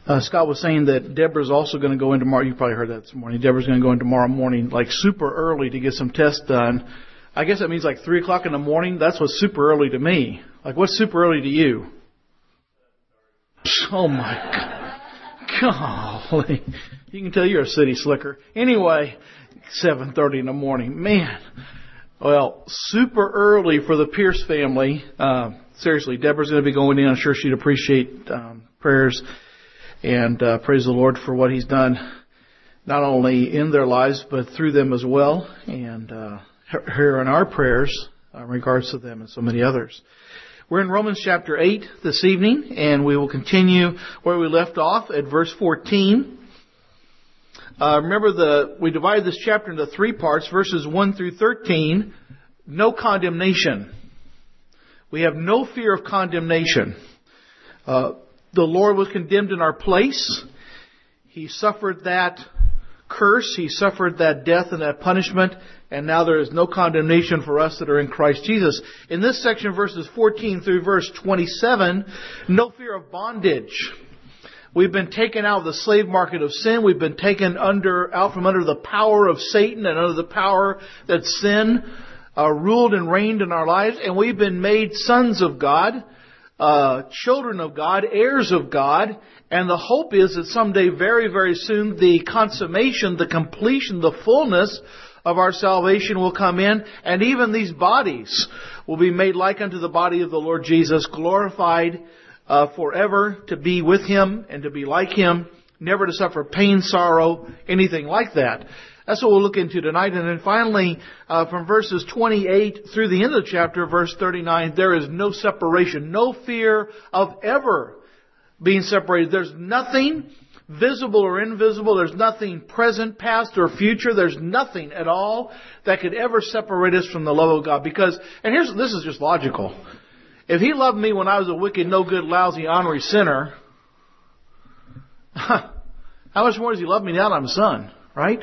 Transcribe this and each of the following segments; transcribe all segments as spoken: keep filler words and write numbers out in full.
Uh, Scott was saying that Deborah's also going to go in tomorrow. You probably heard that this morning. Deborah's going to go in tomorrow morning, like super early, to get some tests done. I guess that means like three o'clock in the morning. That's what's super early to me. Like, what's super early to you? Oh my God. Golly. You can tell you're a city slicker. Anyway, seven thirty in the morning. Man. Well, super early for the Pierce family. Uh, seriously, Deborah's going to be going in. I'm sure she'd appreciate um, prayers. And uh, praise the Lord for what He's done, not only in their lives, but through them as well. And uh, here in our prayers uh, in regards to them and so many others. We're in Romans chapter eight this evening, and we will continue where we left off at verse fourteen. Uh, remember, the we divided this chapter into three parts, verses one through thirteen. No condemnation. We have no fear of condemnation. Uh, the Lord was condemned in our place. He suffered that curse. He suffered that death and that punishment. And now there is no condemnation for us that are in Christ Jesus. In this section, verses fourteen through verse twenty-seven, no fear of bondage. We've been taken out of the slave market of sin. We've been taken under out from under the power of Satan and under the power that sin uh, ruled and reigned in our lives. And we've been made sons of God, uh, children of God, heirs of God. And the hope is that someday, very, very soon, the consummation, the completion, the fullness of our salvation will come in, and even these bodies will be made like unto the body of the Lord Jesus, glorified uh, forever to be with Him and to be like Him, never to suffer pain, sorrow, anything like that. That's what we'll look into tonight. And then finally, uh, from verses twenty-eight through the end of the chapter, verse thirty-nine, there is no separation, no fear of ever being separated. There's nothing visible or invisible. There's nothing present, past, or future. There's nothing at all that could ever separate us from the love of God. Because, and here's, this is just logical. If He loved me when I was a wicked, no good, lousy, ornery sinner, how much more does He love me now that I'm a son, right?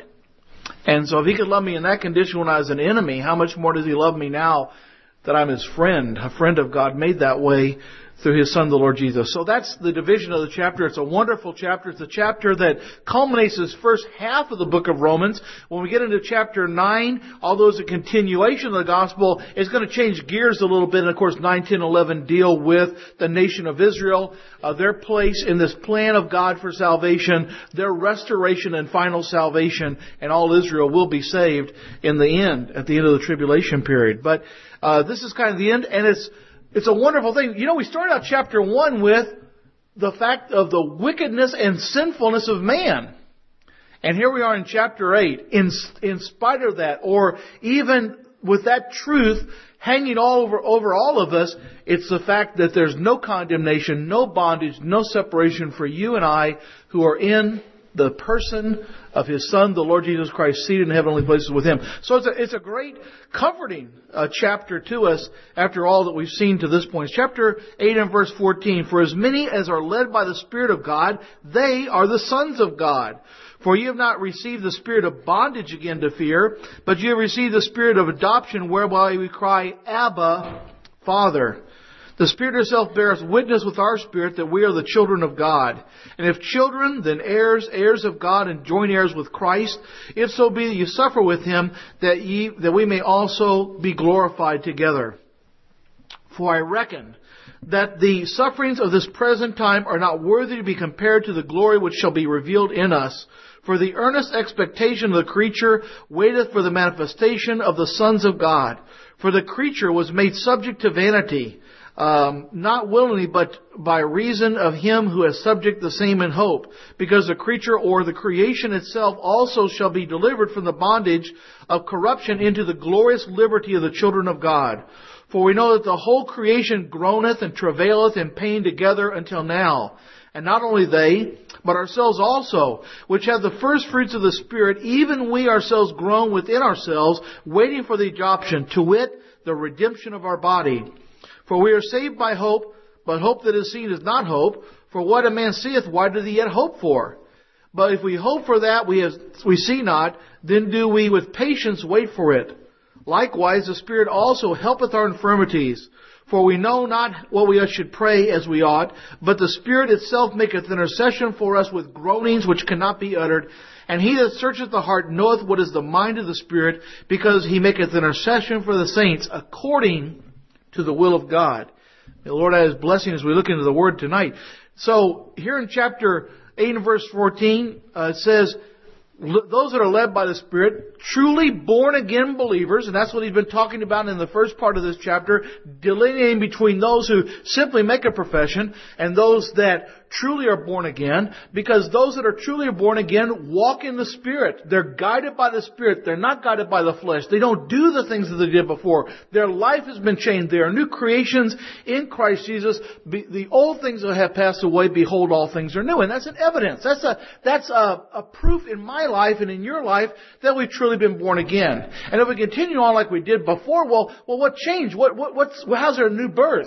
And so if He could love me in that condition when I was an enemy, how much more does He love me now that I'm His friend, a friend of God made that way through His Son, the Lord Jesus. So that's the division of the chapter. It's a wonderful chapter. It's a chapter that culminates this first half of the book of Romans. When we get into chapter nine, although it's a continuation of the gospel, it's going to change gears a little bit. And of course, nine, ten, eleven deal with the nation of Israel, uh, their place in this plan of God for salvation, their restoration and final salvation, and all Israel will be saved in the end, at the end of the tribulation period. But uh, this is kind of the end, and it's It's a wonderful thing. You know, we started out chapter one with the fact of the wickedness and sinfulness of man. And here we are in chapter eight. In, in spite of that, or even with that truth hanging all over, over all of us, it's the fact that there's no condemnation, no bondage, no separation for you and I who are in the person of His Son, the Lord Jesus Christ, seated in heavenly places with Him. So it's a, it's a great comforting uh, chapter to us after all that we've seen to this point. It's chapter eight and verse fourteen. For as many as are led by the Spirit of God, they are the sons of God. For you have not received the spirit of bondage again to fear, but you have received the spirit of adoption, whereby we cry, Abba, Father. The Spirit itself bears witness with our spirit that we are the children of God. And if children, then heirs, heirs of God, and joint heirs with Christ, if so be that you suffer with Him, that ye, that we may also be glorified together. For I reckon that the sufferings of this present time are not worthy to be compared to the glory which shall be revealed in us. For the earnest expectation of the creature waiteth for the manifestation of the sons of God. For the creature was made subject to vanity, Um, not willingly, but by reason of Him who has subject the same in hope, because the creature or the creation itself also shall be delivered from the bondage of corruption into the glorious liberty of the children of God. For we know that the whole creation groaneth and travaileth in pain together until now. And not only they, but ourselves also, which have the first fruits of the Spirit, even we ourselves groan within ourselves, waiting for the adoption, to wit, the redemption of our body. For we are saved by hope, but hope that is seen is not hope. For what a man seeth, why doth he yet hope for? But if we hope for that we, have, we see not, then do we with patience wait for it. Likewise, the Spirit also helpeth our infirmities. For we know not what we should pray as we ought, but the Spirit itself maketh intercession for us with groanings which cannot be uttered. And he that searcheth the heart knoweth what is the mind of the Spirit, because he maketh intercession for the saints according to the will of God. May the Lord add His blessing as we look into the Word tonight. So, here in chapter eight and verse fourteen, uh, it says, those that are led by the Spirit, truly born again believers, and that's what he's been talking about in the first part of this chapter, delineating between those who simply make a profession and those that truly are born again, because those that are truly born again walk in the Spirit. They're guided by the Spirit. They're not guided by the flesh. They don't do the things that they did before. Their life has been changed. They are new creations in Christ Jesus. The old things that have passed away, behold, all things are new. And that's an evidence. That's a, that's a, a proof in my life and in your life that we've truly been born again. And if we continue on like we did before, well, well, what changed? What, what, what's, how's there a new birth?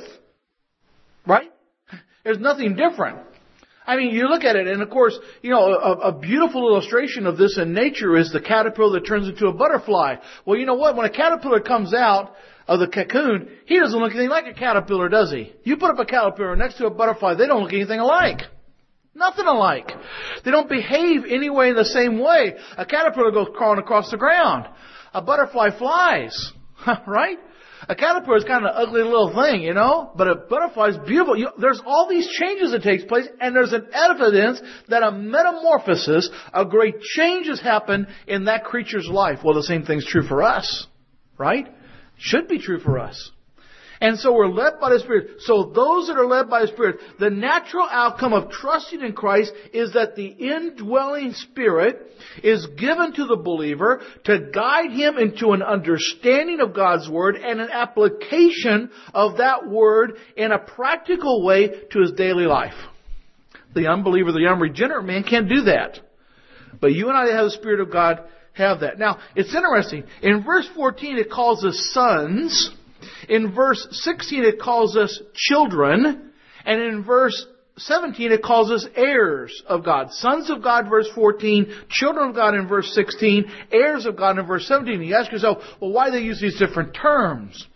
Right? There's nothing different. I mean, you look at it, and of course, you know, a, a beautiful illustration of this in nature is the caterpillar that turns into a butterfly. Well, you know what? When a caterpillar comes out of the cocoon, he doesn't look anything like a caterpillar, does he? You put up a caterpillar next to a butterfly, they don't look anything alike. Nothing alike. They don't behave anyway in the same way. A caterpillar goes crawling across the ground. A butterfly flies. Right? A caterpillar is kind of an ugly little thing, you know, but a butterfly is beautiful. You, there's all these changes that takes place, and there's an evidence that a metamorphosis, a great change has happened in that creature's life. Well, the same thing's true for us, right? Should be true for us. And so we're led by the Spirit. So those that are led by the Spirit, the natural outcome of trusting in Christ is that the indwelling Spirit is given to the believer to guide him into an understanding of God's Word and an application of that Word in a practical way to his daily life. The unbeliever, the unregenerate man can't do that. But you and I that have the Spirit of God have that. Now, it's interesting. In verse fourteen, it calls us sons. In verse sixteen, it calls us children. And in verse seventeen, it calls us heirs of God. Sons of God, verse fourteen. Children of God in verse sixteen. Heirs of God in verse seventeen. You ask yourself, well, why do they use these different terms?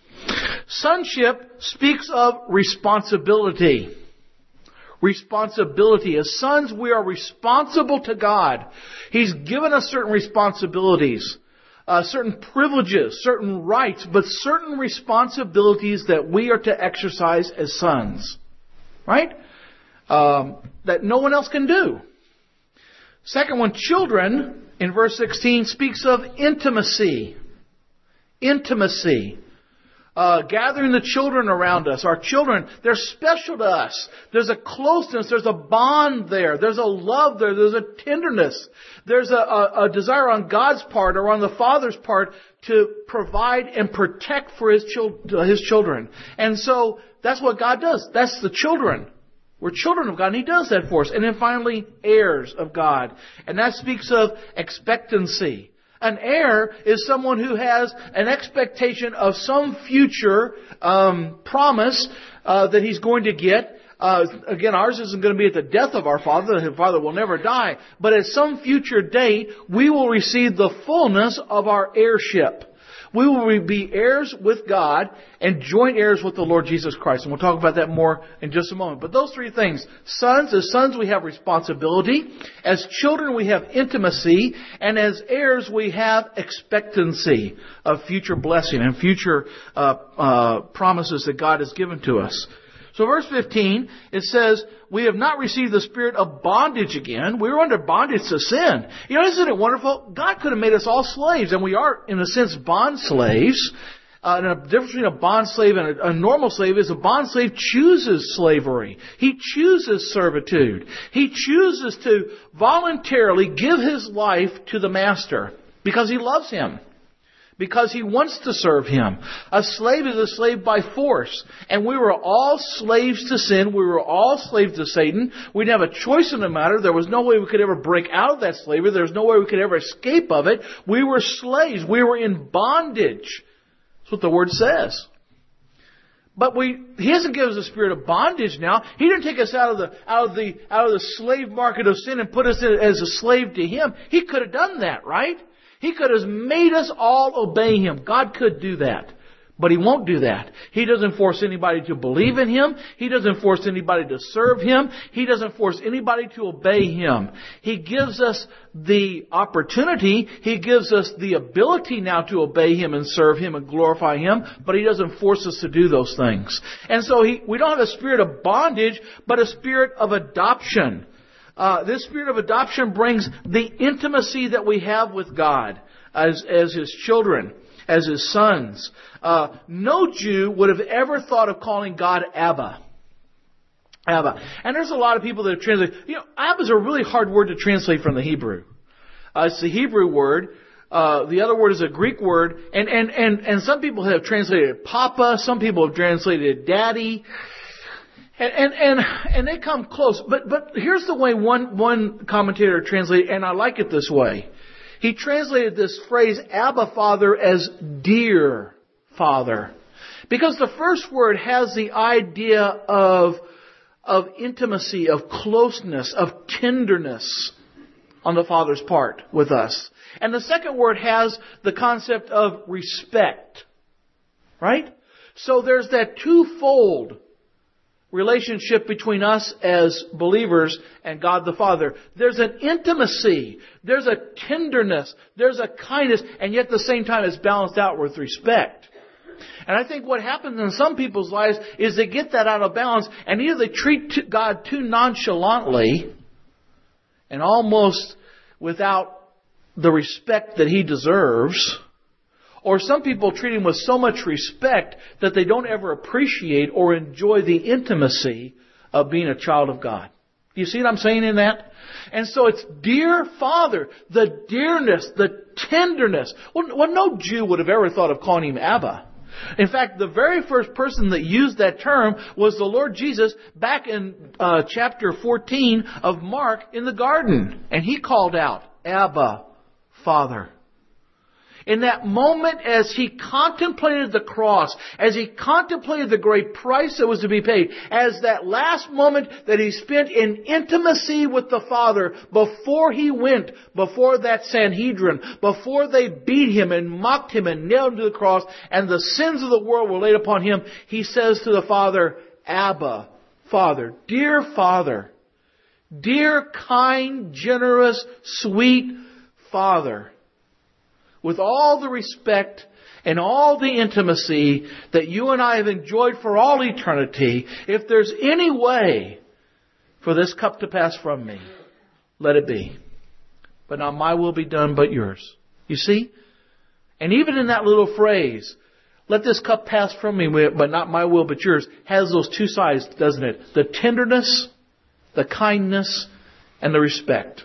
Sonship speaks of responsibility. Responsibility. As sons, we are responsible to God. He's given us certain responsibilities. Uh, certain privileges, certain rights, but certain responsibilities that we are to exercise as sons. Right? Um, that no one else can do. Second one, children, in verse sixteen, speaks of intimacy. Intimacy. Uh, gathering the children around us. Our children, they're special to us. There's a closeness, there's a bond there. There's a love there, there's a tenderness. There's a, a, a desire on God's part or on the Father's part to provide and protect for His, chil- his children. And so, that's what God does. That's the children. We're children of God, and He does that for us. And then finally, heirs of God. And that speaks of expectancy. An heir is someone who has an expectation of some future um, promise uh, that he's going to get. Uh, again, ours isn't going to be at the death of our Father. His Father will never die. But at some future date, we will receive the fullness of our heirship. We will be heirs with God and joint heirs with the Lord Jesus Christ. And we'll talk about that more in just a moment. But those three things. Sons, as sons we have responsibility. As children we have intimacy. And as heirs we have expectancy of future blessing and future uh, uh, promises that God has given to us. So verse fifteen, it says, we have not received the spirit of bondage again. We were under bondage to sin. You know, isn't it wonderful? God could have made us all slaves, and we are, in a sense, bond slaves. Uh, and the difference between a bond slave and a, a normal slave is a bond slave chooses slavery. He chooses servitude. He chooses to voluntarily give his life to the master because he loves him. Because he wants to serve him. A slave is a slave by force. And we were all slaves to sin. We were all slaves to Satan. We didn't have a choice in the matter. There was no way we could ever break out of that slavery. There was no way we could ever escape of it. We were slaves. We were in bondage. That's what the Word says. But we, He hasn't given us a spirit of bondage now. He didn't take us out of the, out of the, out of the slave market of sin and put us in as a slave to Him. He could have done that, right? He could have made us all obey Him. God could do that. But He won't do that. He doesn't force anybody to believe in Him. He doesn't force anybody to serve Him. He doesn't force anybody to obey Him. He gives us the opportunity. He gives us the ability now to obey Him and serve Him and glorify Him. But He doesn't force us to do those things. And so he, we don't have a spirit of bondage, but a spirit of adoption. Uh, this spirit of adoption brings the intimacy that we have with God as, as His children, as His sons. Uh, no Jew would have ever thought of calling God Abba. Abba. And there's a lot of people that have translated, you know, Abba is a really hard word to translate from the Hebrew. Uh, it's the Hebrew word. Uh, the other word is a Greek word. And, and, and, and some people have translated it Papa. Some people have translated it Daddy. And, and, and, and they come close. But, but here's the way one, one commentator translated, and I like it this way. He translated this phrase, Abba Father, as dear Father. Because the first word has the idea of, of intimacy, of closeness, of tenderness on the Father's part with us. And the second word has the concept of respect. Right? So there's that twofold relationship between us as believers and God the Father. There's an intimacy. There's a tenderness. There's a kindness. And yet at the same time it's balanced out with respect. And I think what happens in some people's lives is they get that out of balance and either they treat God too nonchalantly and almost without the respect that He deserves, or some people treat Him with so much respect that they don't ever appreciate or enjoy the intimacy of being a child of God. Do you see what I'm saying in that? And so it's dear Father, the dearness, the tenderness. Well, well, no Jew would have ever thought of calling Him Abba. In fact, the very first person that used that term was the Lord Jesus back in uh, chapter fourteen of Mark in the garden. And He called out, Abba, Father. In that moment as He contemplated the cross, as He contemplated the great price that was to be paid, as that last moment that He spent in intimacy with the Father before He went before that Sanhedrin, before they beat Him and mocked Him and nailed Him to the cross, and the sins of the world were laid upon Him, He says to the Father, Abba, Father, dear Father, dear, kind, generous, sweet Father. With all the respect and all the intimacy that you and I have enjoyed for all eternity, if there's any way for this cup to pass from me, let it be. But not my will be done, but yours. You see? And even in that little phrase, let this cup pass from me, but not my will, but yours, has those two sides, doesn't it? The tenderness, the kindness, and the respect.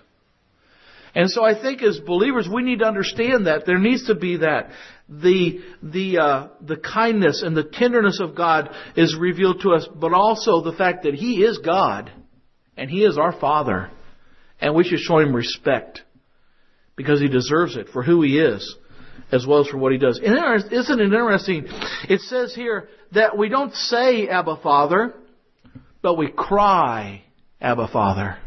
And so I think as believers we need to understand that there needs to be that the the uh, the kindness and the tenderness of God is revealed to us, but also the fact that He is God and He is our Father, and we should show Him respect because He deserves it for who He is as well as for what He does. And isn't it interesting? It says here that we don't say Abba Father, but we cry Abba Father.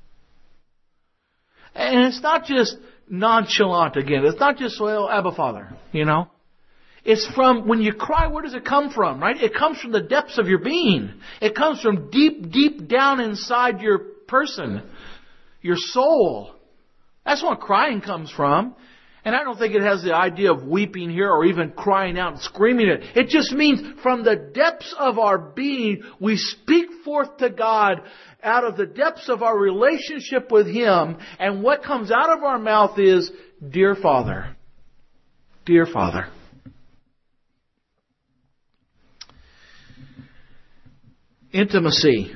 And it's not just nonchalant again. It's not just, well, Abba Father, you know. It's from, when you cry, where does it come from, right? It comes from the depths of your being. It comes from deep, deep down inside your person, your soul. That's where crying comes from. And I don't think it has the idea of weeping here or even crying out and screaming it. It just means from the depths of our being, we speak forth to God out of the depths of our relationship with Him. And what comes out of our mouth is, Dear Father. Dear Father. Intimacy.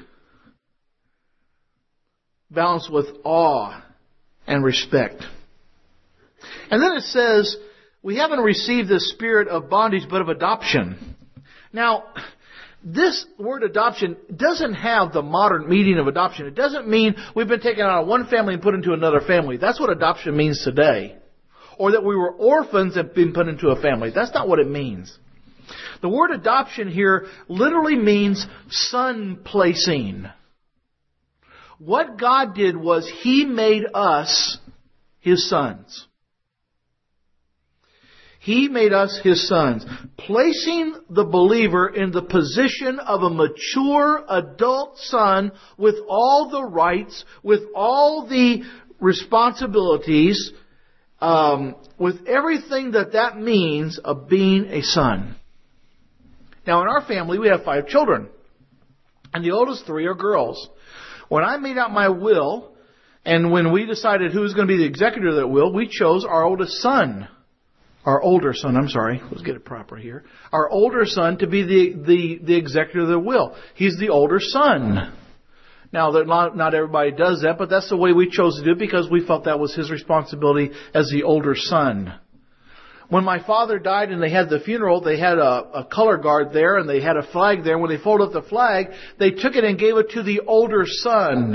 Balanced with awe and respect. And then it says, we haven't received the spirit of bondage, but of adoption. Now, this word adoption doesn't have the modern meaning of adoption. It doesn't mean we've been taken out of one family and put into another family. That's what adoption means today. Or that we were orphans and been put into a family. That's not what it means. The word adoption here literally means son placing. What God did was He made us His sons. He made us His sons, placing the believer in the position of a mature adult son with all the rights, with all the responsibilities, um, with everything that that means of being a son. Now, in our family, we have five children, and the oldest three are girls. When I made out my will, and when we decided who was going to be the executor of that will, we chose our oldest son. Our older son, I'm sorry, let's get it proper here. Our older son to be the, the, the executor of the will. He's the older son. Now, not, not everybody does that, but that's the way we chose to do it because we felt that was his responsibility as the older son. When my father died and they had the funeral, they had a, a color guard there and they had a flag there. When they folded up the flag, they took it and gave it to the older son.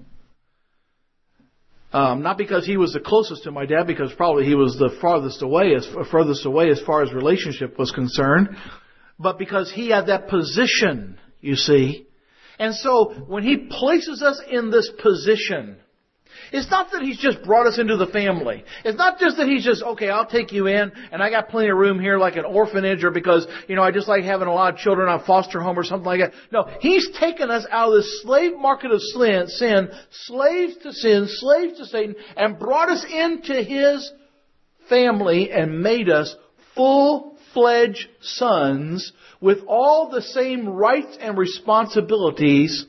Um, not because he was the closest to my dad, because probably he was the farthest away, as furthest away as far as relationship was concerned, but because he had that position, you see. And so when He places us in this position, it's not that He's just brought us into the family. It's not just that He's just, okay, I'll take you in, and I got plenty of room here like an orphanage, or because, you know, I just like having a lot of children on foster home or something like that. No, He's taken us out of this slave market of sin, slaves to sin, slaves to Satan, and brought us into His family and made us full-fledged sons with all the same rights and responsibilities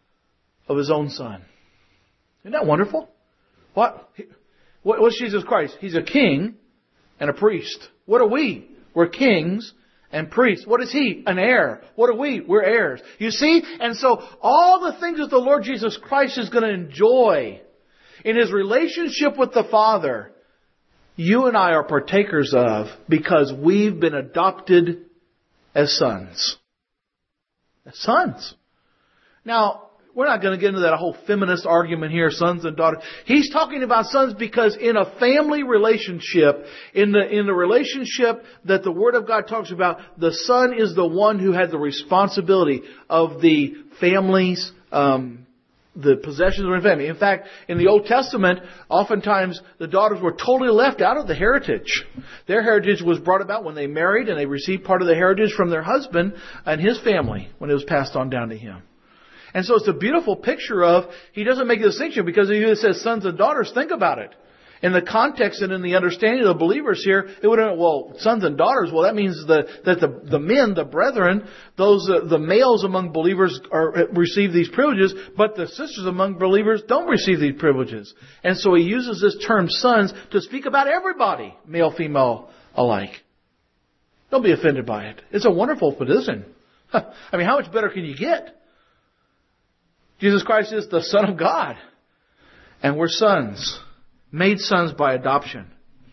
of His own Son. Isn't that wonderful? What? What's Jesus Christ? He's a king and a priest. What are we? We're kings and priests. What is He? An heir. What are we? We're heirs. You see? And so all the things that the Lord Jesus Christ is going to enjoy in His relationship with the Father, you and I are partakers of because we've been adopted as sons. As sons. Now, we're not going to get into that whole feminist argument here, sons and daughters. He's talking about sons because in a family relationship, in the, in the relationship that the Word of God talks about, the son is the one who had the responsibility of the family's, um, the possessions of the family. In fact, in the Old Testament, oftentimes the daughters were totally left out of the heritage. Their heritage was brought about when they married, and they received part of the heritage from their husband and his family when it was passed on down to him. And so it's a beautiful picture of, He doesn't make a distinction because He says sons and daughters. Think about it. In the context and in the understanding of the believers here, it would have, well, sons and daughters, well, that means the, that the, the men, the brethren, those, uh, the males among believers are, receive these privileges, but the sisters among believers don't receive these privileges. And so He uses this term sons to speak about everybody, male, female alike. Don't be offended by it. It's a wonderful position. I mean, how much better can you get? Jesus Christ is the Son of God. And we're sons. Made sons by adoption.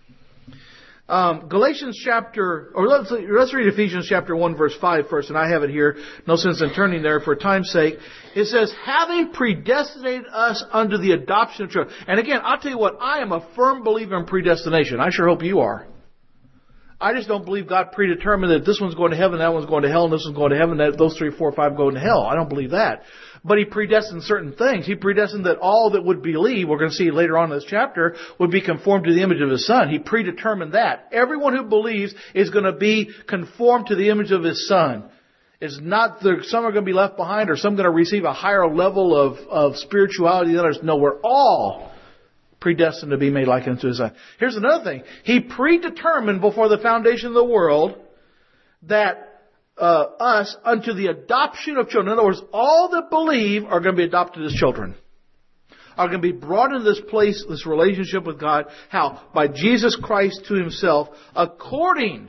Um, Galatians chapter, or let's, let's read Ephesians chapter one verse five first, and I have it here. No sense in turning there for time's sake. It says, having predestinated us unto the adoption of children. And again, I'll tell you what, I am a firm believer in predestination. I sure hope you are. I just don't believe God predetermined that this one's going to heaven, that one's going to hell, and this one's going to heaven, that those three, four, five go into hell. I don't believe that. But He predestined certain things. He predestined that all that would believe, we're going to see later on in this chapter, would be conformed to the image of His Son. He predetermined that. Everyone who believes is going to be conformed to the image of His Son. It's not that some are going to be left behind or some are going to receive a higher level of, of spirituality than others. No, we're all predestined to be made like unto His Son. Here's another thing. He predetermined before the foundation of the world that uh, us unto the adoption of children. In other words, all that believe are going to be adopted as children. Are going to be brought into this place, this relationship with God. How? By Jesus Christ to Himself, according,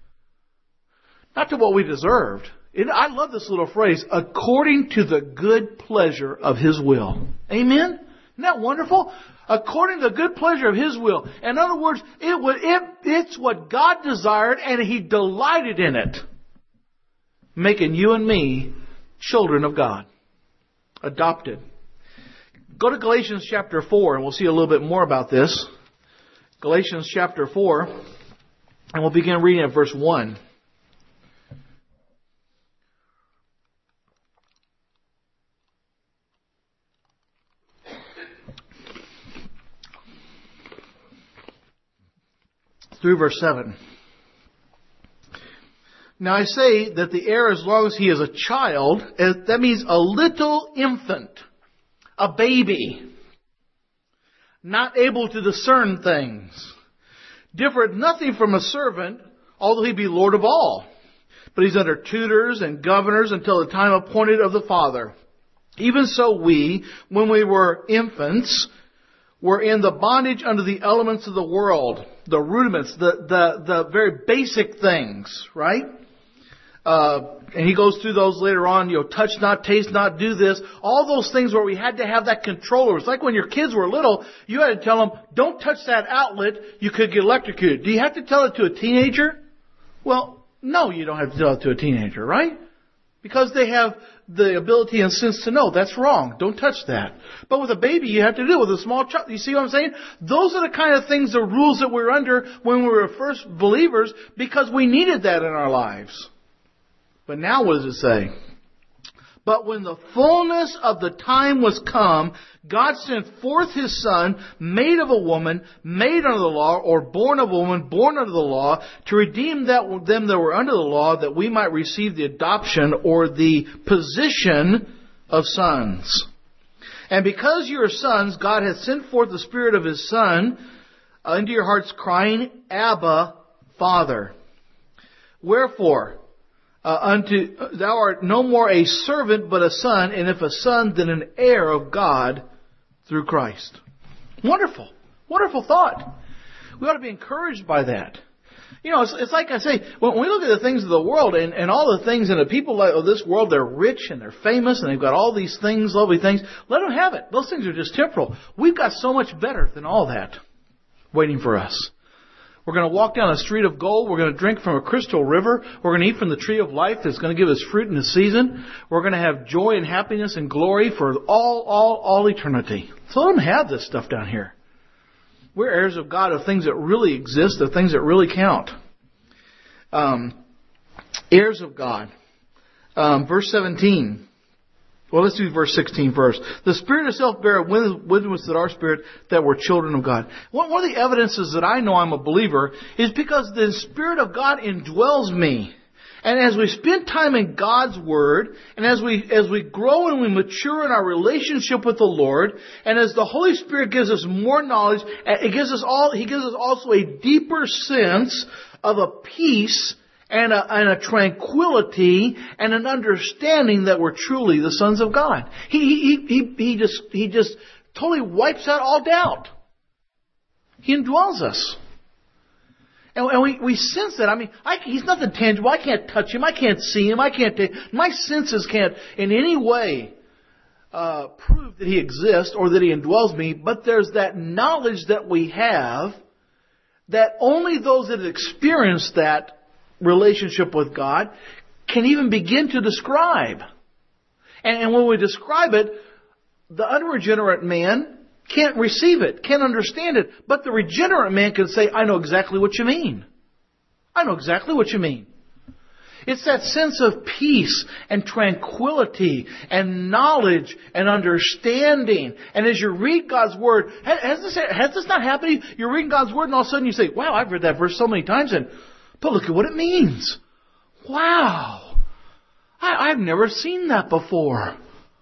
not to what we deserved. It, I love this little phrase, according to the good pleasure of His will. Amen? Isn't that wonderful? According to the good pleasure of His will. In other words, it, would, it it's what God desired and He delighted in it. Making you and me children of God. Adopted. Go to Galatians chapter four and we'll see a little bit more about this. Galatians chapter four, and we'll begin reading at verse one. Through verse seven. Now I say that the heir, as long as he is a child, that means a little infant, a baby, not able to discern things, different nothing from a servant, although he be Lord of all. But he's under tutors and governors until the time appointed of the Father. Even so we, when we were infants, were in the bondage under the elements of the world, the rudiments, the, the, the very basic things, right? Uh, and he goes through those later on, you know, touch not, taste not, do this. All those things where we had to have that control. It's like when your kids were little, you had to tell them, don't touch that outlet, you could get electrocuted. Do you have to tell it to a teenager? Well, no, you don't have to tell it to a teenager, right? Because they have the ability and sense to know that's wrong. Don't touch that. But with a baby, you have to do it. With a small child, you see what I'm saying? Those are the kind of things, the rules that we're under when we were first believers, because we needed that in our lives. But now what does it say? But when the fullness of the time was come, God sent forth His Son, made of a woman, made under the law, or born of a woman, born under the law, to redeem that, them that were under the law, that we might receive the adoption or the position of sons. And because you are sons, God hath sent forth the Spirit of His Son into your hearts, crying, Abba, Father. Wherefore, Uh, unto thou art no more a servant, but a son, and if a son, then an heir of God through Christ. Wonderful. Wonderful thought. We ought to be encouraged by that. You know, it's, it's like I say, when we look at the things of the world and, and all the things and the people of this world, they're rich and they're famous and they've got all these things, lovely things. Let them have it. Those things are just temporal. We've got so much better than all that waiting for us. We're going to walk down a street of gold. We're going to drink from a crystal river. We're going to eat from the tree of life that's going to give us fruit in the season. We're going to have joy and happiness and glory for all, all, all eternity. So let them have this stuff down here. We're heirs of God, of things that really exist, of things that really count. Um, heirs of God. Um, verse seventeen. Well, let's do verse sixteen first. The Spirit itself beareth witness with our spirit that we're children of God. One of the evidences that I know I'm a believer is because the Spirit of God indwells me. And as we spend time in God's Word, and as we as we grow and we mature in our relationship with the Lord, and as the Holy Spirit gives us more knowledge, it gives us all He gives us also a deeper sense of a peace And a, and a tranquility and an understanding that we're truly the sons of God. He, he, he, he just, he just totally wipes out all doubt. He indwells us. And, and we, we sense that. I mean, I, He's nothing tangible. I can't touch Him. I can't see Him. I can't take, my senses can't in any way, uh, prove that He exists or that He indwells me. But there's that knowledge that we have that only those that have experienced that relationship with God can even begin to describe. And, and when we describe it, the unregenerate man can't receive it, can't understand it. But the regenerate man can say, I know exactly what you mean. I know exactly what you mean. It's that sense of peace and tranquility and knowledge and understanding. And as you read God's Word, has this, has this not happened? You're reading God's Word and all of a sudden you say, wow, I've read that verse so many times and but look at what it means. Wow. I, I've never seen that before.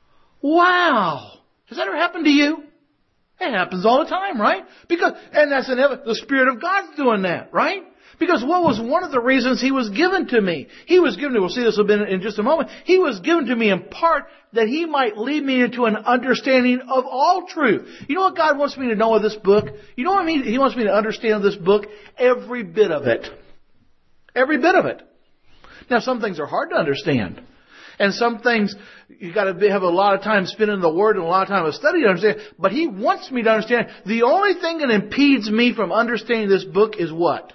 Wow. Has that ever happened to you? It happens all the time, right? Because, and that's an, the Spirit of God's doing that, right? Because what was one of the reasons He was given to me? He was given to, we'll see this a bit in just a moment. He was given to me in part that He might lead me into an understanding of all truth. You know what God wants me to know of this book? You know what I mean? He wants me to understand of this book? Every bit of it. Every bit of it. Now, some things are hard to understand. And some things, you got to have a lot of time spent in the Word and a lot of time of study to understand. But He wants me to understand. The only thing that impedes me from understanding this book is what?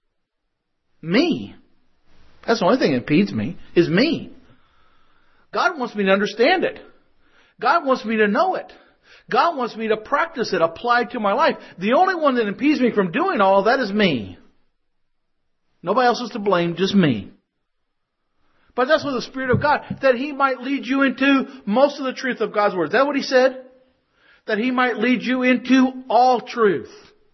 Me. That's the only thing that impedes me, is me. God wants me to understand it. God wants me to know it. God wants me to practice it, apply it to my life. The only one that impedes me from doing all of that is me. Nobody else is to blame, just me. But that's what the Spirit of God, that He might lead you into most of the truth of God's Word. Is that what He said? That He might lead you into all truth.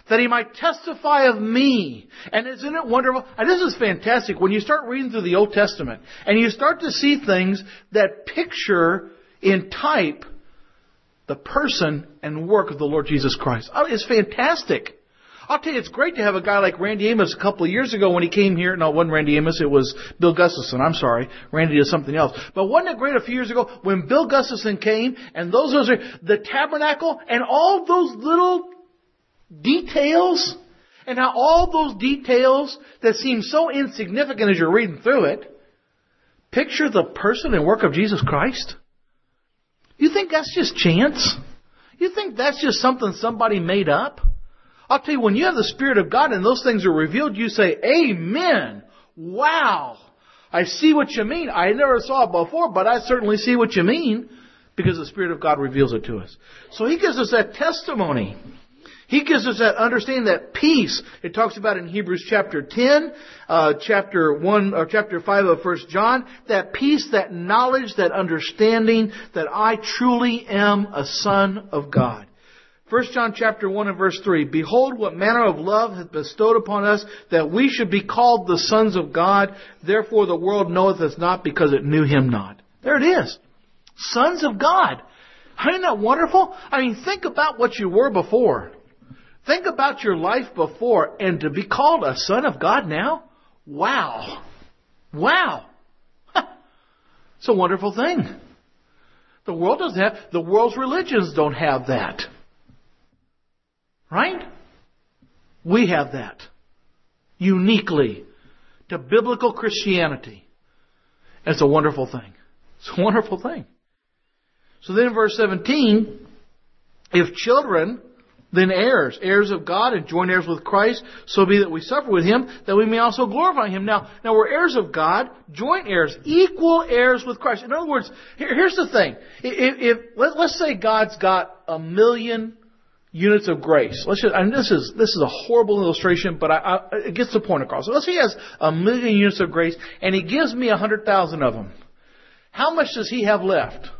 that He might testify of me. And isn't it wonderful? And this is fantastic. When you start reading through the Old Testament and you start to see things that picture in type the person and work of the Lord Jesus Christ. Oh, it's fantastic. I'll tell you, it's great to have a guy like Randy Amos a couple of years ago when he came here. No, it wasn't Randy Amos. It was Bill Gustafson. I'm sorry. Randy did something else. But wasn't it great a few years ago when Bill Gustafson came and those, those are the tabernacle and all those little details and how all those details that seem so insignificant as you're reading through it picture the person and work of Jesus Christ? You think that's just chance? You think that's just something somebody made up? I'll tell you, when you have the Spirit of God and those things are revealed, you say, Amen. Wow. I see what you mean. I never saw it before, but I certainly see what you mean because the Spirit of God reveals it to us. So He gives us that testimony. He gives us that understanding, that peace. It talks about in Hebrews chapter ten, uh, chapter one, or chapter five of First John, that peace, that knowledge, that understanding that I truly am a son of God. First John chapter one and verse three, Behold what manner of love hath bestowed upon us, that we should be called the sons of God. Therefore the world knoweth us not, because it knew Him not. There it is. Sons of God. Isn't that wonderful? I mean, think about what you were before. Think about your life before, and to be called a son of God now? Wow. Wow. It's a wonderful thing. The world doesn't have, the world's religions don't have that. Right? We have that. Uniquely. To biblical Christianity. It's a wonderful thing. It's a wonderful thing. So then in verse seventeen, if children, then heirs, heirs of God and joint heirs with Christ, so be that we suffer with Him, that we may also glorify Him. Now, now we're heirs of God, joint heirs, equal heirs with Christ. In other words, here, here's the thing. If, if let, let's say God's got a million units of grace. Let's just, and this is this is a horrible illustration, but I, I, it gets the point across. So let's say He has a million units of grace, and He gives me a hundred thousand of them. How much does He have left?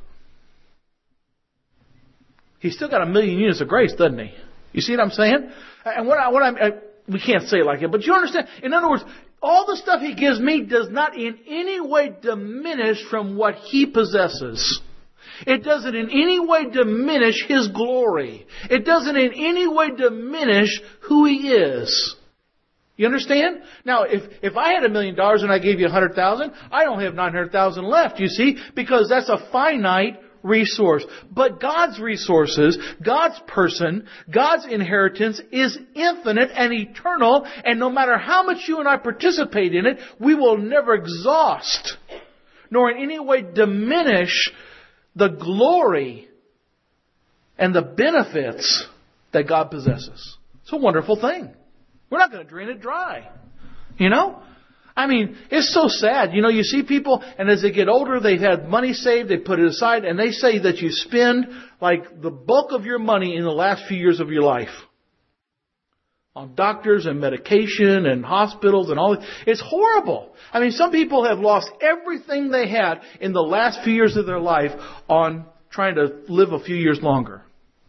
He's still got a million units of grace, doesn't He? You see what I'm saying? And what I, what I'm, I, we can't say it like it, but you understand? In other words, all the stuff He gives me does not in any way diminish from what He possesses. It doesn't in any way diminish His glory. It doesn't in any way diminish who He is. You understand? Now, if, if I had a million dollars and I gave you a hundred thousand, I only have nine hundred thousand left, you see, because that's a finite resource. But God's resources, God's person, God's inheritance is infinite and eternal, and no matter how much you and I participate in it, we will never exhaust, nor in any way diminish the glory and the benefits that God possesses. It's a wonderful thing. We're not going to drain it dry. You know? I mean, it's so sad. You know, you see people, and as they get older, they've had money saved, they put it aside, and they say that you spend like the bulk of your money in the last few years of your life on doctors and medication and hospitals and all that. It's horrible. I mean, some people have lost everything they had in the last few years of their life on trying to live a few years longer.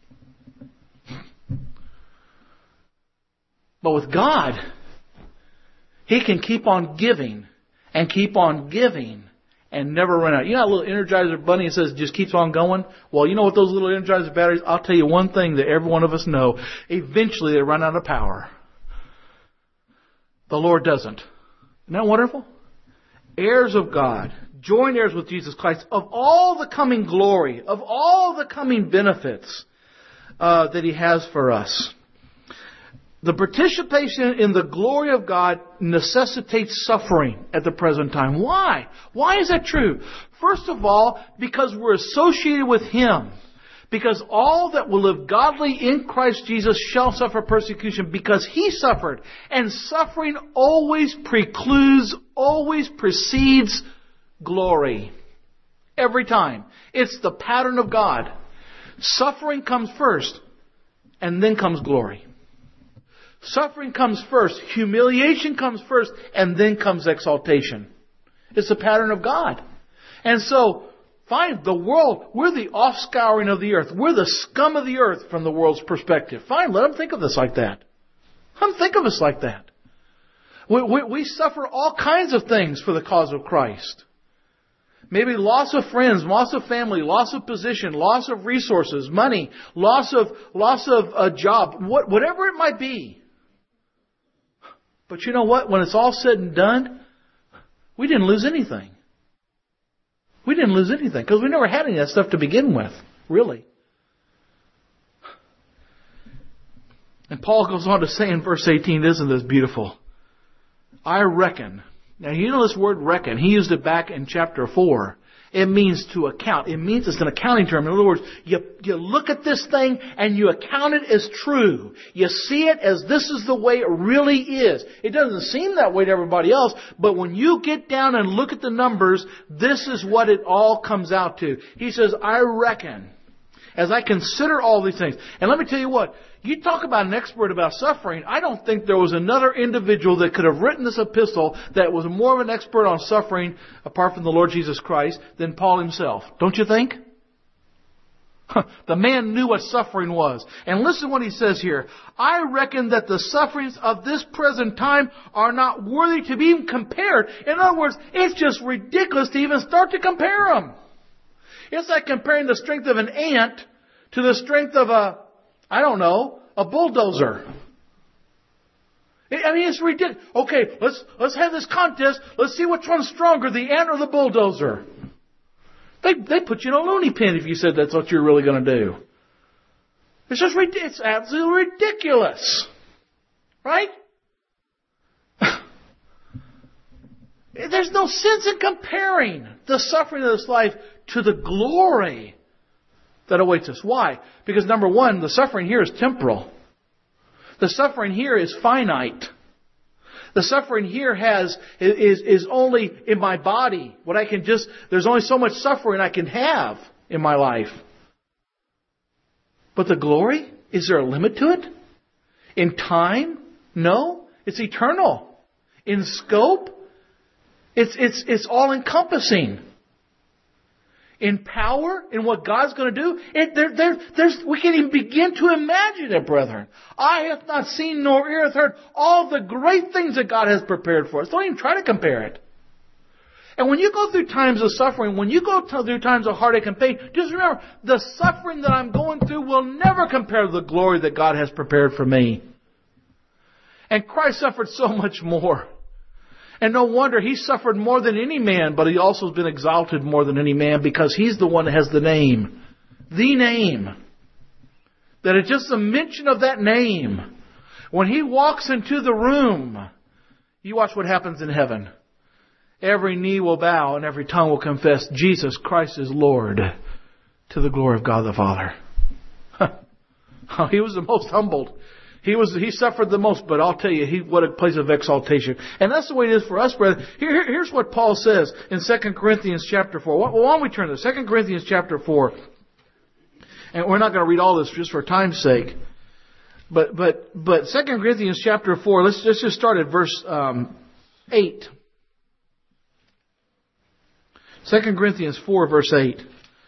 But with God, He can keep on giving and keep on giving and never run out. You know, a little Energizer bunny, it says just keeps on going. Well, you know what those little Energizer batteries, I'll tell you one thing that every one of us know. Eventually they run out of power. The Lord doesn't. Isn't that wonderful? Heirs of God, joint heirs with Jesus Christ, of all the coming glory, of all the coming benefits uh, that He has for us. The participation in the glory of God necessitates suffering at the present time. Why? Why is that true? First of all, because we're associated with Him. Because all that will live godly in Christ Jesus shall suffer persecution because He suffered. And suffering always precludes, always precedes glory. Every time. It's the pattern of God. Suffering comes first, and then comes glory. Suffering comes first, humiliation comes first, and then comes exaltation. It's the pattern of God. And so, fine, the world, we're the offscouring of the earth. We're the scum of the earth from the world's perspective. Fine, let them think of this like that. Come think of us like that. We, we, we suffer all kinds of things for the cause of Christ. Maybe loss of friends, loss of family, loss of position, loss of resources, money, loss of loss of a job, what, whatever it might be. But you know what? When it's all said and done, we didn't lose anything. We didn't lose anything because we never had any of that stuff to begin with, really. And Paul goes on to say in verse eighteen, isn't this beautiful? I reckon. Now, you know this word reckon. He used it back in chapter four. It means to account. It means it's an accounting term. In other words, you, you look at this thing and you account it as true. You see it as this is the way it really is. It doesn't seem that way to everybody else, but when you get down and look at the numbers, this is what it all comes out to. He says, I reckon, as I consider all these things. And let me tell you what, you talk about an expert about suffering. I don't think there was another individual that could have written this epistle that was more of an expert on suffering, apart from the Lord Jesus Christ, than Paul himself. Don't you think? The man knew what suffering was. And listen to what he says here. I reckon that the sufferings of this present time are not worthy to be even compared. In other words, it's just ridiculous to even start to compare them. It's like comparing the strength of an ant to the strength of a I don't know, a bulldozer. I mean, it's ridiculous. Okay, let's let's have this contest. Let's see which one's stronger, the ant or the bulldozer. They they put you in a loony bin if you said that's what you're really going to do. It's just it's absolutely ridiculous, right? There's no sense in comparing the suffering of this life to the glory that awaits us. Why? Because number one, the suffering here is temporal. The suffering here is finite. The suffering here has is is only in my body. What I can just there's only so much suffering I can have in my life. But the glory, is there a limit to it? In time? No, it's eternal. In scope, it's it's it's all encompassing. In power, in what God's going to do, it, there, there, there's, we can't even begin to imagine it, brethren. Eye hath not seen nor ear hath heard all the great things that God has prepared for us. Don't even try to compare it. And when you go through times of suffering, when you go through times of heartache and pain, just remember, the suffering that I'm going through will never compare to the glory that God has prepared for me. And Christ suffered so much more. And no wonder He suffered more than any man, but He also has been exalted more than any man because He's the one that has the name. The name. That it's just a mention of that name. When He walks into the room, you watch what happens in heaven. Every knee will bow and every tongue will confess Jesus Christ is Lord to the glory of God the Father. He was the most humbled. He was, he suffered the most, but I'll tell you, he, what a place of exaltation. And that's the way it is for us, brother. Here, here, here's what Paul says in Second Corinthians chapter four. Well, why don't we turn to Second Corinthians chapter four? And we're not going to read all this just for time's sake. But, but, but Second Corinthians chapter four, let's, let's just start at verse, um, eight. Second Corinthians four, verse eight.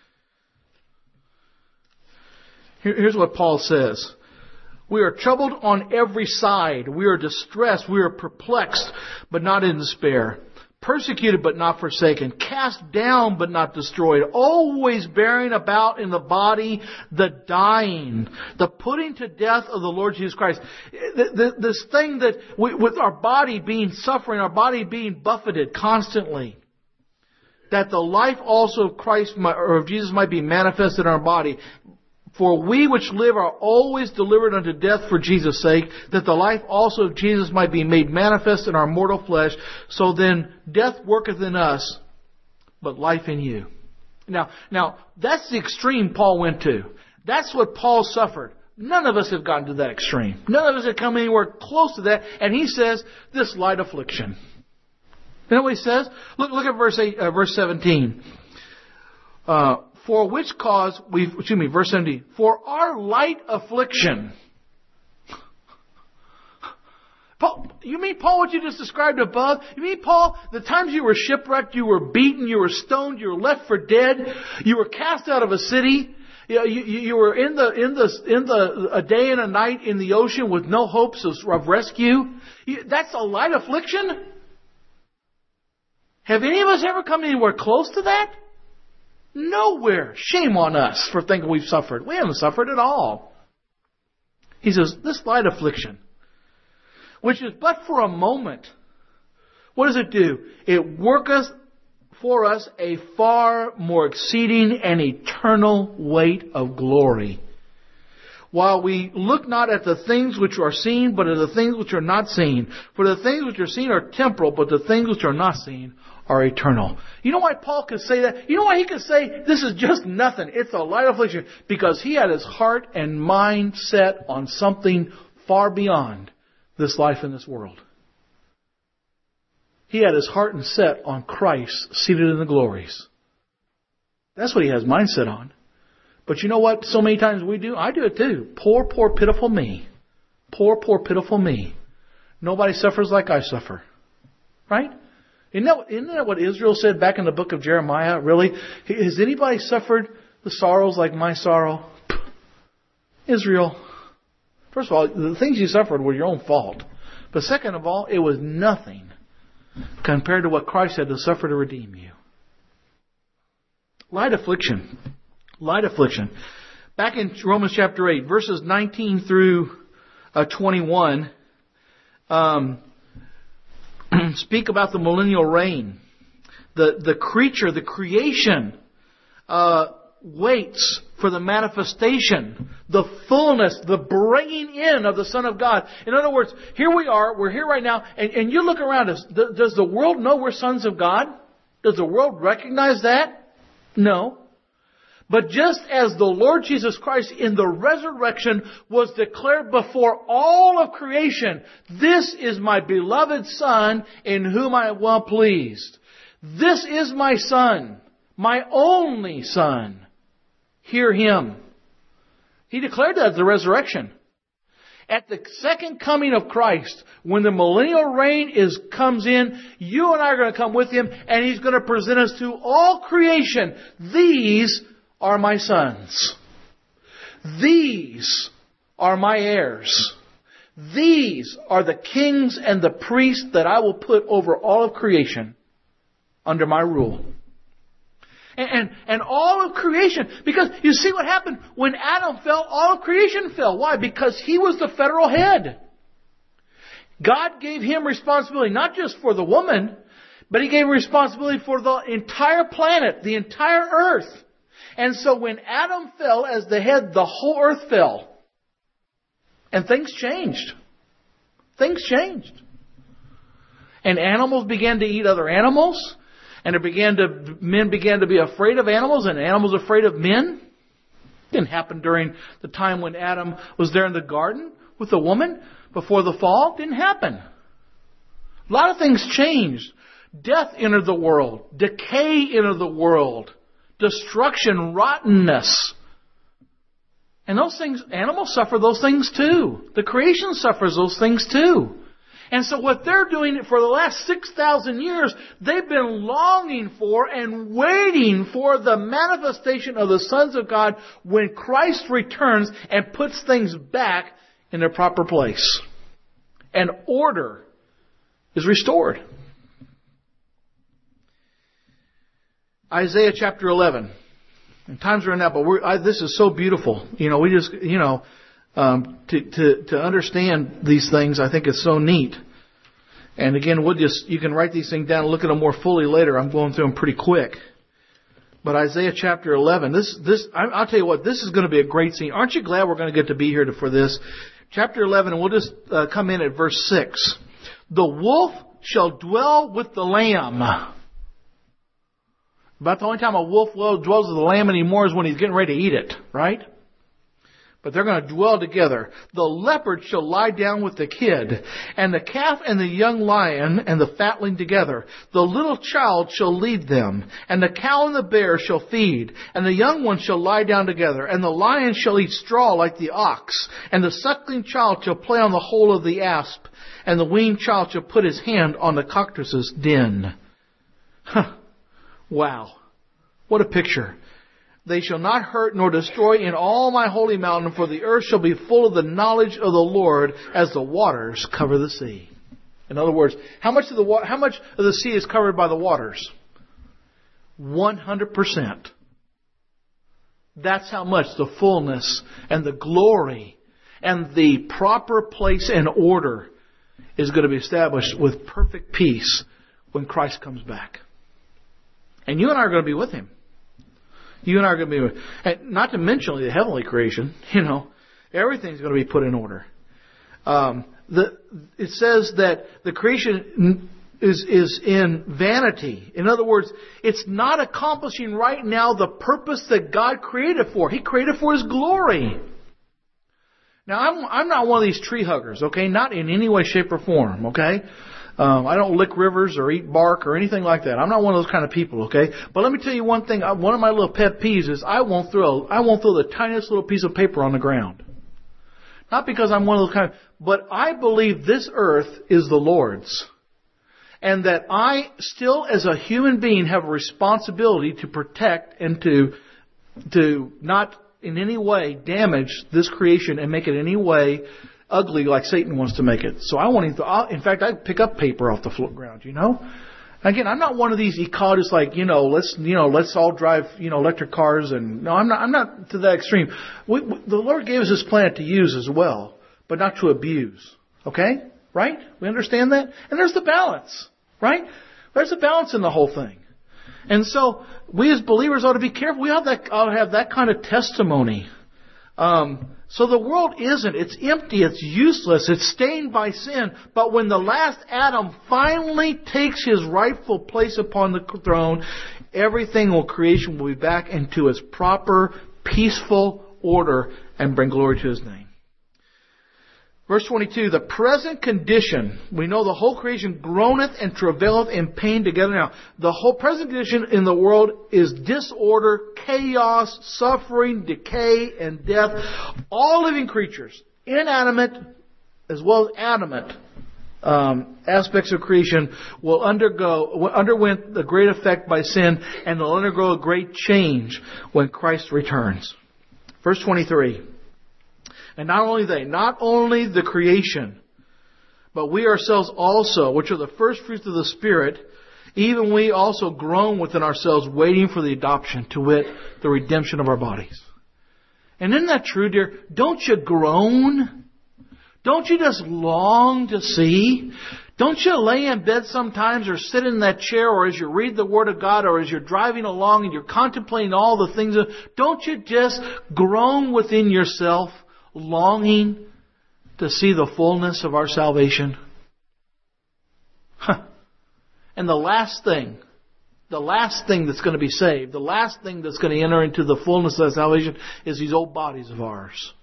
Here, here's what Paul says. We are troubled on every side. We are distressed. We are perplexed, but not in despair. Persecuted, but not forsaken. Cast down, but not destroyed. Always bearing about in the body the dying, the putting to death of the Lord Jesus Christ. This thing that, we, with our body being suffering, our body being buffeted constantly, that the life also of Christ, or of Jesus, might be manifested in our body. For we which live are always delivered unto death for Jesus' sake, that the life also of Jesus might be made manifest in our mortal flesh. So then death worketh in us, but life in you. Now, now that's the extreme Paul went to. That's what Paul suffered. None of us have gotten to that extreme. None of us have come anywhere close to that. And he says, this light affliction. You know what he says? Look, look at verse eight, uh, verse seventeen. Uh, For which cause we, excuse me, verse seventeen. For our light affliction. Paul, you mean, Paul, what you just described above? You mean, Paul, the times you were shipwrecked, you were beaten, you were stoned, you were left for dead, you were cast out of a city, You, you, you were in the in the in the a day and a night in the ocean with no hopes of, of rescue. You, that's a light affliction. Have any of us ever come anywhere close to that? Nowhere. Shame on us for thinking we've suffered. We haven't suffered at all. He says, this light affliction, which is but for a moment, what does it do? It worketh for us a far more exceeding and eternal weight of glory. While we look not at the things which are seen, but at the things which are not seen. For the things which are seen are temporal, but the things which are not seen are eternal. You know why Paul could say that? You know why he could say, this is just nothing. It's a light affliction. Because he had his heart and mind set on something far beyond this life in this world. He had his heart and set on Christ seated in the glories. That's what he has mindset on. But you know what so many times we do? I do it too. Poor, poor, pitiful me. Poor, poor, pitiful me. Nobody suffers like I suffer. Right? Isn't that, isn't that what Israel said back in the book of Jeremiah? Really? Has anybody suffered the sorrows like my sorrow? Israel. First of all, the things you suffered were your own fault. But second of all, it was nothing compared to what Christ had to suffer to redeem you. Light affliction. Light affliction. Back in Romans chapter eight, verses nineteen through uh, twenty-one, um, speak about the millennial reign. The, the creature, the creation, uh, waits for the manifestation, the fullness, the bringing in of the Son of God. In other words, here we are, we're here right now, and, and you look around us. Does the world know we're sons of God? Does the world recognize that? No. But just as the Lord Jesus Christ in the resurrection was declared before all of creation, this is my beloved Son in whom I am well pleased. This is my Son, my only Son. Hear Him. He declared that at the resurrection. At the second coming of Christ, when the millennial reign is comes in, you and I are going to come with Him, and He's going to present us to all creation. These are my sons. These are my heirs. These are the kings and the priests that I will put over all of creation under my rule. And, and, and all of creation, because you see what happened when Adam fell, all of creation fell. Why? Because he was the federal head. God gave him responsibility, not just for the woman, but He gave him responsibility for the entire planet, the entire earth. And so when Adam fell as the head, the whole earth fell. And things changed. Things changed. And animals began to eat other animals. And it began to, men began to be afraid of animals, and animals afraid of men. It didn't happen during the time when Adam was there in the garden with the woman before the fall. It didn't happen. A lot of things changed. Death entered the world. Decay entered the world. Destruction, rottenness. And those things, animals suffer those things too. The creation suffers those things too. And so what they're doing for the last six thousand years, they've been longing for and waiting for the manifestation of the sons of God when Christ returns and puts things back in their proper place. And order is restored. Isaiah chapter eleven. And times are in that, but we're, I, this is so beautiful. You know, we just, you know, um, to, to, to understand these things, I think is so neat. And again, we'll just, you can write these things down and look at them more fully later. I'm going through them pretty quick. But Isaiah chapter eleven, this, this, I'll tell you what, this is going to be a great scene. Aren't you glad we're going to get to be here for this? Chapter eleven, and we'll just uh, come in at verse six. The wolf shall dwell with the lamb. About the only time a wolf dwells with a lamb anymore is when he's getting ready to eat it, right? But they're going to dwell together. The leopard shall lie down with the kid, and the calf and the young lion and the fatling together. The little child shall lead them, and the cow and the bear shall feed, and the young one shall lie down together, and the lion shall eat straw like the ox, and the suckling child shall play on the hole of the asp, and the weaned child shall put his hand on the cockatrice's den. Huh. Wow. What a picture. They shall not hurt nor destroy in all my holy mountain, for the earth shall be full of the knowledge of the Lord as the waters cover the sea. In other words, how much of the wa- how much of the sea is covered by the waters? one hundred percent. That's how much the fullness and the glory and the proper place and order is going to be established with perfect peace when Christ comes back. And you and I are going to be with Him. You and I are going to be with Him. And not to mention the heavenly creation, you know, everything's going to be put in order. Um, the, it says that the creation is, is in vanity. In other words, it's not accomplishing right now the purpose that God created for. He created for His glory. Now, I'm, I'm not one of these tree huggers, okay? Not in any way, shape, or form, okay? Um, I don't lick rivers or eat bark or anything like that. I'm not one of those kind of people, okay? But let me tell you one thing. One of my little pet peeves is I won't throw, I won't throw the tiniest little piece of paper on the ground. Not because I'm one of those kind of, but I believe this earth is the Lord's. And that I still, as a human being, have a responsibility to protect and to, to not in any way damage this creation and make it any way ugly like Satan wants to make it. So I want him to, in fact, I pick up paper off the floor ground, you know. Again, I'm not one of these ecologists like, you know, let's, you know, let's all drive, you know, electric cars and, no, I'm not, I'm not to that extreme. We, we, the Lord gave us this planet to use as well, but not to abuse. Okay? Right? We understand that? And there's the balance. Right? There's a balance in the whole thing. And so, we as believers ought to be careful. We ought to, ought to have that kind of testimony. Um, so the world isn't. It's empty. It's useless. It's stained by sin. But when the last Adam finally takes his rightful place upon the throne, everything will creation will be back into its proper, peaceful order and bring glory to His name. Verse twenty-two, the present condition, we know the whole creation groaneth and travaileth in pain together now. The whole present condition in the world is disorder, chaos, suffering, decay, and death. All living creatures, inanimate as well as animate um, aspects of creation, will undergo, underwent the great effect by sin, and will undergo a great change when Christ returns. Verse twenty-three. And not only they, not only the creation, but we ourselves also, which are the first fruits of the Spirit, even we also groan within ourselves, waiting for the adoption, to wit, the redemption of our bodies. And isn't that true, dear? Don't you groan? Don't you just long to see? Don't you lay in bed sometimes or sit in that chair or as you read the Word of God or as you're driving along and you're contemplating all the things, don't you just groan within yourself, longing to see the fullness of our salvation? Huh. And the last thing, the last thing that's going to be saved, the last thing that's going to enter into the fullness of salvation is these old bodies of ours.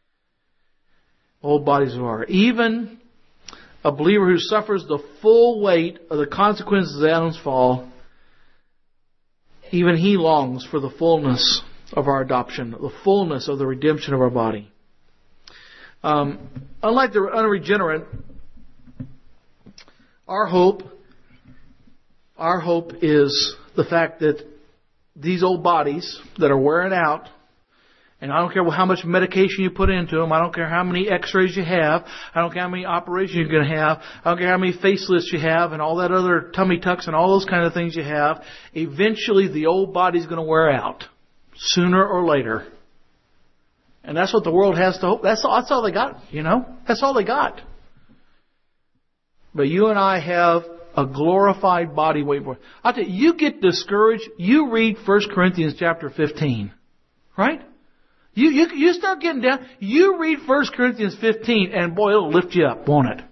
Old bodies of ours. Even a believer who suffers the full weight of the consequences of Adam's fall, even he longs for the fullness of our adoption, the fullness of the redemption of our body. Um, unlike the unregenerate, our hope, our hope is the fact that these old bodies that are wearing out, and I don't care how much medication you put into them, I don't care how many x-rays you have, I don't care how many operations you're going to have, I don't care how many facelifts you have, and all that other tummy tucks and all those kind of things you have, eventually the old body's going to wear out, sooner or later. And that's what the world has to hope. That's all, that's all they got, you know. That's all they got. But you and I have a glorified body waiting for us. I'll tell you, you get discouraged, you read First Corinthians chapter fifteen. Right? You, you, you start getting down, you read First Corinthians fifteen, and boy, it'll lift you up, won't it?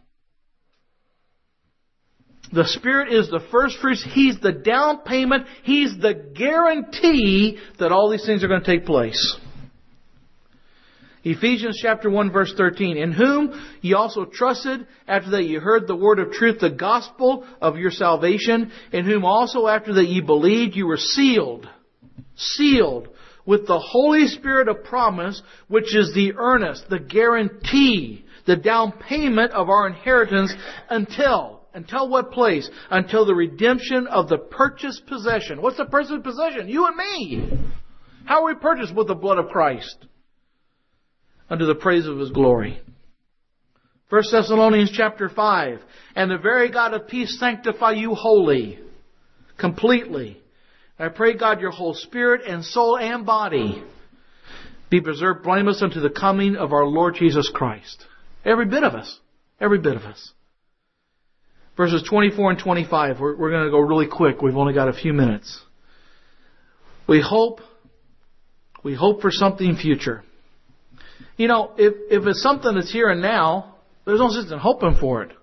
The Spirit is the first fruits. He's the down payment. He's the guarantee that all these things are going to take place. Ephesians chapter one verse thirteen. In whom ye also trusted, after that ye heard the word of truth, the gospel of your salvation, in whom also after that ye believed, you were sealed, sealed with the Holy Spirit of promise, which is the earnest, the guarantee, the down payment of our inheritance until, until what place? Until the redemption of the purchased possession. What's the purchased possession? You and me. How are we purchased? With the blood of Christ, unto the praise of His glory. First Thessalonians chapter five. And the very God of peace sanctify you wholly, completely. I pray, God, your whole spirit and soul and body be preserved blameless unto the coming of our Lord Jesus Christ. Every bit of us. Every bit of us. Verses twenty-four and twenty-five. We're, we're going to go really quick. We've only got a few minutes. We hope, we hope for something future. You know, if, if it's something that's here and now, there's no sense in hoping for it.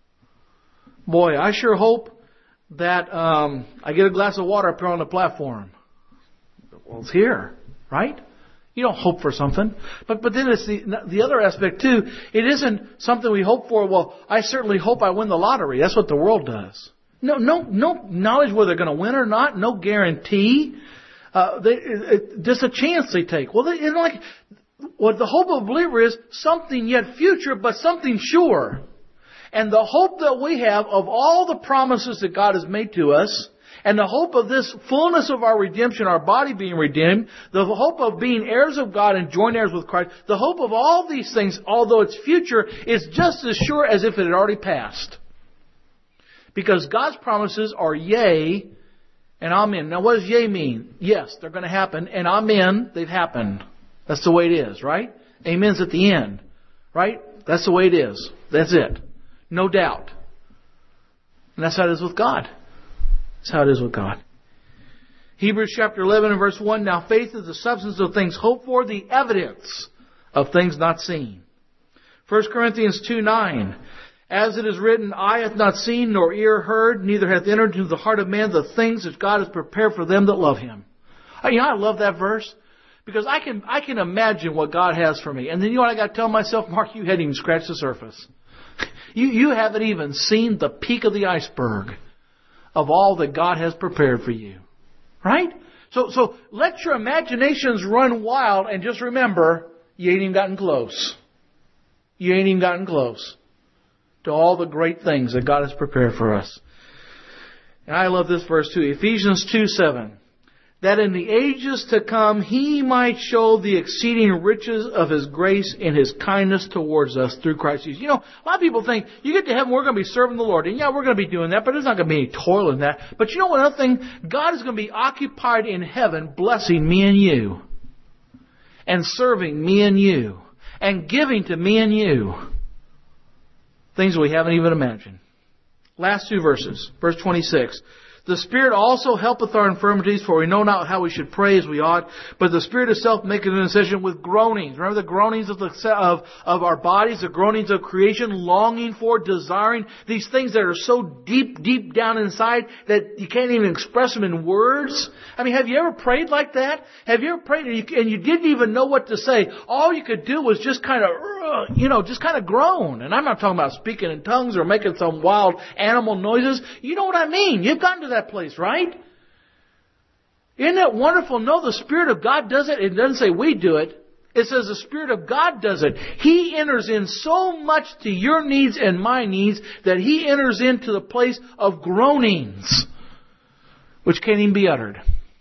Boy, I sure hope that um, I get a glass of water up here on the platform. Well, it's here, right? You don't hope for something. But but then it's the the other aspect too. It isn't something we hope for. Well, I certainly hope I win the lottery. That's what the world does. No no no knowledge whether they're going to win or not. No guarantee. Uh, they, it, just a chance they take. Well, they, it's like what the hope of a believer is something yet future, but something sure. And the hope that we have of all the promises that God has made to us, and the hope of this fullness of our redemption, our body being redeemed, the hope of being heirs of God and joint heirs with Christ, the hope of all these things, although it's future, is just as sure as if it had already passed. Because God's promises are yea and amen. Now what does yea mean? Yes, they're going to happen, and amen, they've happened. That's the way it is, right? Amen's at the end, right? That's the way it is. That's it. No doubt. And that's how it is with God. That's how it is with God. Hebrews chapter eleven and verse one. Now faith is the substance of things hoped for, the evidence of things not seen. First Corinthians two nine. As it is written, eye hath not seen, nor ear heard, neither hath entered into the heart of man the things that God has prepared for them that love Him. You know, I love that verse. Because I can I can imagine what God has for me. And then you know what I got to tell myself? Mark, you hadn't even scratched the surface. You you haven't even seen the peak of the iceberg of all that God has prepared for you. Right? So so let your imaginations run wild and just remember, you ain't even gotten close. You ain't even gotten close to all the great things that God has prepared for us. And I love this verse too. Ephesians two seven. That in the ages to come He might show the exceeding riches of His grace in His kindness towards us through Christ Jesus. You know, a lot of people think, you get to heaven, we're going to be serving the Lord. And yeah, we're going to be doing that, but there's not going to be any toil in that. But you know what, another thing? God is going to be occupied in heaven blessing me and you. And serving me and you. And giving to me and you. Things we haven't even imagined. Last two verses. Verse twenty-six. The Spirit also helpeth our infirmities, for we know not how we should pray as we ought. But the Spirit itself maketh intercession with groanings. Remember the groanings of, the, of, of our bodies, the groanings of creation, longing for, desiring, these things that are so deep, deep down inside that you can't even express them in words. I mean, have you ever prayed like that? Have you ever prayed and you, and you didn't even know what to say? All you could do was just kind of, you know, just kind of groan. And I'm not talking about speaking in tongues or making some wild animal noises. You know what I mean? You've gotten to that that place, right? Isn't it wonderful? No, the Spirit of God does it. It doesn't say we do it. It says the Spirit of God does it. He enters in so much to your needs and my needs that He enters into the place of groanings, which can't even be uttered.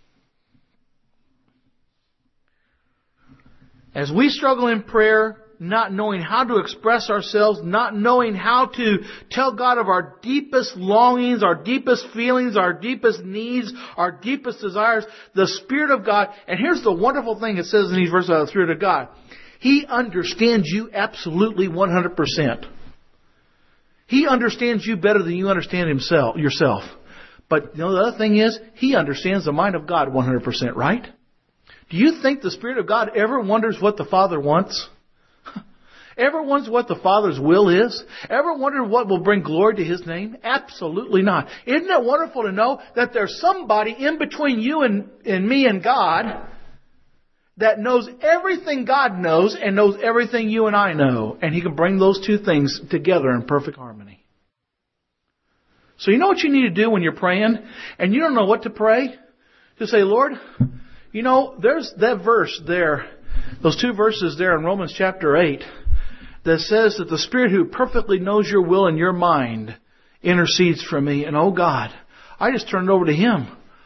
As we struggle in prayer, not knowing how to express ourselves, not knowing how to tell God of our deepest longings, our deepest feelings, our deepest needs, our deepest desires, the Spirit of God, and here's the wonderful thing it says in these verses about the Spirit of God. He understands you absolutely one hundred percent. He understands you better than you understand himself, yourself. But you know, the other thing is, He understands the mind of God one hundred percent, right? Do you think the Spirit of God ever wonders what the Father wants? Ever wonders what the Father's will is? Ever wondered what will bring glory to His name? Absolutely not. Isn't it wonderful to know that there's somebody in between you and, and me and God that knows everything God knows and knows everything you and I know. And He can bring those two things together in perfect harmony. So you know what you need to do when you're praying and you don't know what to pray? To say, Lord, you know, there's that verse there, those two verses there in Romans chapter eight, that says that the Spirit who perfectly knows your will and your mind intercedes for me. And oh God, I just turn it over to Him.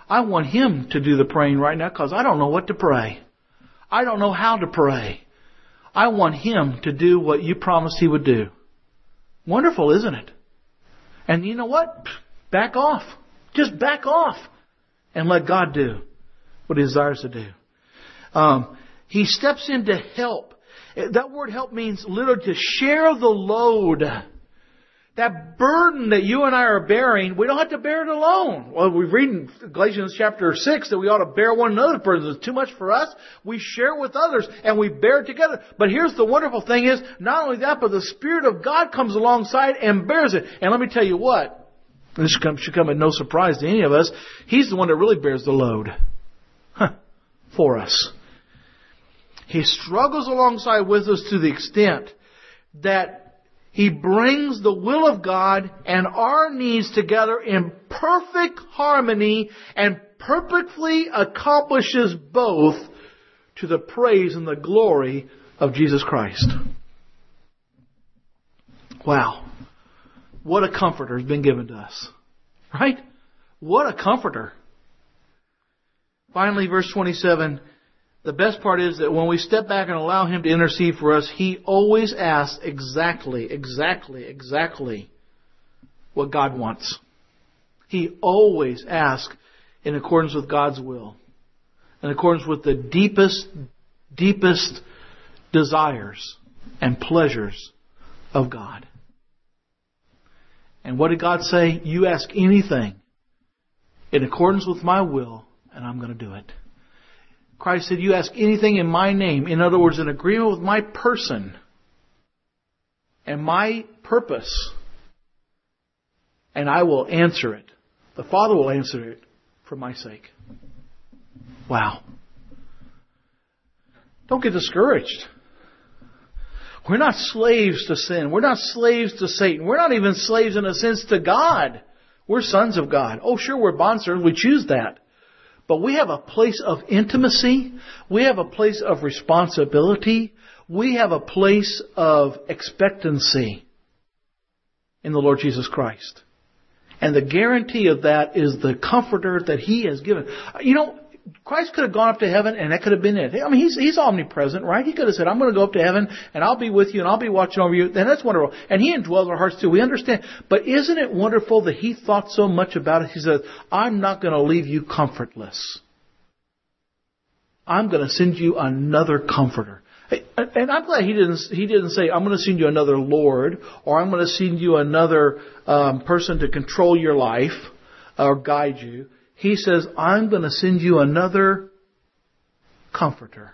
I want Him to do the praying right now because I don't know what to pray. I don't know how to pray. I want Him to do what you promised He would do. Wonderful, isn't it? And you know what? Back off. Just back off and let God do what He desires to do. Um, he steps in to help. That word help means literally to share the load. That burden that you and I are bearing, we don't have to bear it alone. Well, we read in Galatians chapter six that we ought to bear one another's burdens. It's too much for us. We share with others and we bear it together. But here's the wonderful thing is, not only that, but the Spirit of God comes alongside and bears it. And let me tell you what, this should come, should come as no surprise to any of us. He's the one that really bears the load huh, for us. He struggles alongside with us to the extent that He brings the will of God and our needs together in perfect harmony and perfectly accomplishes both to the praise and the glory of Jesus Christ. Wow. What a comforter has been given to us. Right? What a comforter. Finally, verse twenty-seven. The best part is that when we step back and allow Him to intercede for us, He always asks exactly, exactly, exactly what God wants. He always asks in accordance with God's will, in accordance with the deepest, deepest desires and pleasures of God. And what did God say? You ask anything in accordance with my will, and I'm going to do it. Christ said, you ask anything in my name, in other words, in agreement with my person and my purpose, and I will answer it. The Father will answer it for my sake. Wow. Don't get discouraged. We're not slaves to sin. We're not slaves to Satan. We're not even slaves in a sense to God. We're sons of God. Oh, sure, we're bondservants. We choose that. But we have a place of intimacy. We have a place of responsibility. We have a place of expectancy in the Lord Jesus Christ. And the guarantee of that is the comforter that He has given. You know, Christ could have gone up to heaven and that could have been it. I mean, He's, he's omnipresent, right? He could have said, I'm going to go up to heaven and I'll be with you and I'll be watching over you. And that's wonderful. And He indwells our hearts too. We understand. But isn't it wonderful that He thought so much about it? He said, I'm not going to leave you comfortless. I'm going to send you another comforter. And I'm glad He didn't, He didn't say, I'm going to send you another Lord, or I'm going to send you another um, person to control your life or guide you. He says, I'm going to send you another comforter.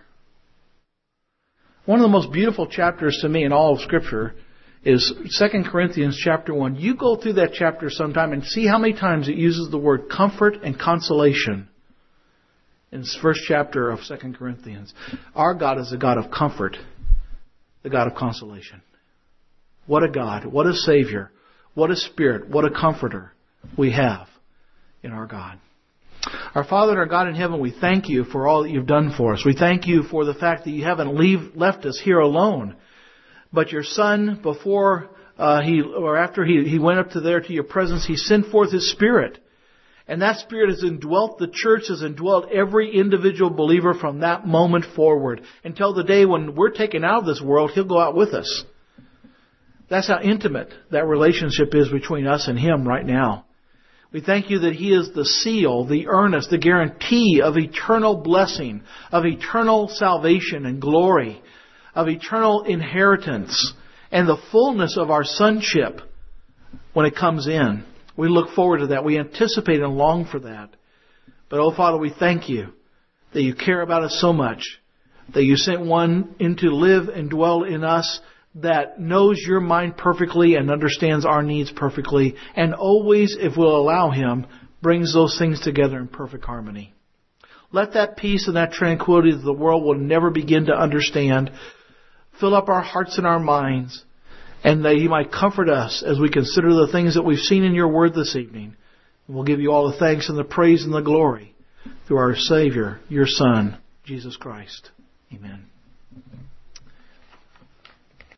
One of the most beautiful chapters to me in all of Scripture is Second Corinthians chapter one. You go through that chapter sometime and see how many times it uses the word comfort and consolation in this first chapter of Second Corinthians. Our God is a God of comfort, the God of consolation. What a God, what a Savior, what a Spirit, what a comforter we have in our God. Our Father and our God in heaven, we thank You for all that You've done for us. We thank You for the fact that You haven't leave, left us here alone. But Your Son, before uh, He or after he, he went up to there to Your presence, He sent forth His Spirit. And that Spirit has indwelt the church, has indwelt every individual believer from that moment forward. Until the day when we're taken out of this world, He'll go out with us. That's how intimate that relationship is between us and Him right now. We thank You that He is the seal, the earnest, the guarantee of eternal blessing, of eternal salvation and glory, of eternal inheritance, and the fullness of our sonship when it comes in. We look forward to that. We anticipate and long for that. But, oh Father, we thank You that You care about us so much, that You sent one in to live and dwell in us that knows Your mind perfectly and understands our needs perfectly, and always, if we'll allow Him, brings those things together in perfect harmony. Let that peace and that tranquility that the world will never begin to understand fill up our hearts and our minds, and that He might comfort us as we consider the things that we've seen in Your Word this evening. And we'll give You all the thanks and the praise and the glory through our Savior, Your Son, Jesus Christ. Amen.